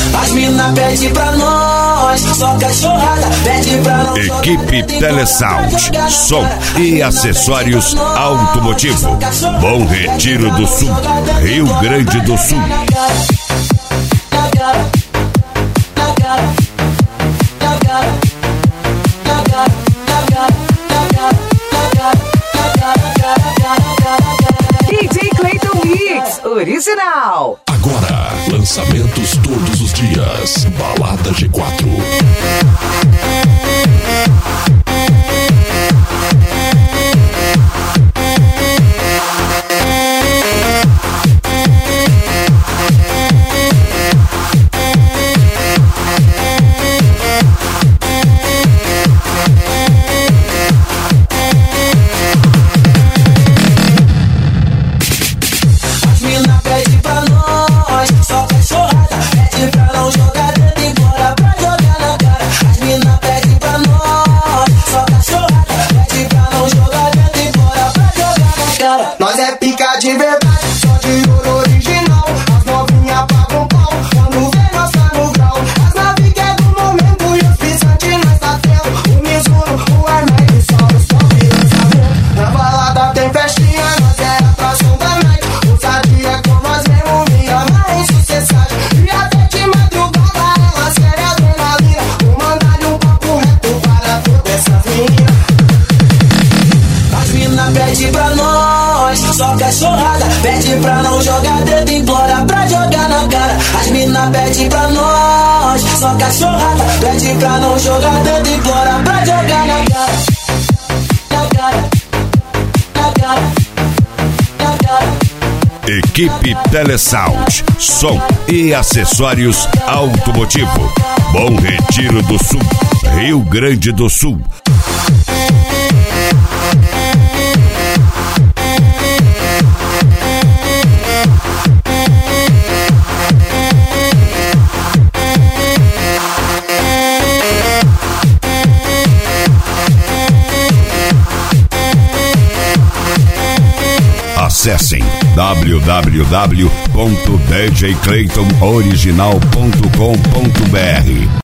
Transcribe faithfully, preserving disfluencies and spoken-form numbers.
As mina pede pra nós, só cachorrada, pede pra não. Equipe Telesound, som e acessórios automotivo. Bom Retiro do Sul, Rio Grande do Sul. D J Clayton Mix original. Agora, lançamentos todos os dias. Balada G quatro. Nós é pica de verdade, só de ouro original. As novinhas pagam pau quando vê nós tá no grau. As naves que é do momento e os pisantes nós tá tendo. O Mizuno, o Arnett e só os top lançamento. Na balada tem festinha, nós é atração da night. Ousadia com nós mesmo, vira mais sucessagem. E até de madrugada ela séria adrenalina. Vou mandar-lhe um papo reto para todas essas meninas. As mina pede pra nós, só cachorrada, pede pra não jogar dedo, implora pra jogar na cara. As mina pede pra nós, só cachorrada, pede pra não jogar dedo, implora pra jogar na cara. Na cara, na cara, na cara. Equipe Telesound, som e acessórios automotivo. Bom Retiro do Sul, Rio Grande do Sul. Acessem w w w ponto d j clayton original ponto com ponto b r.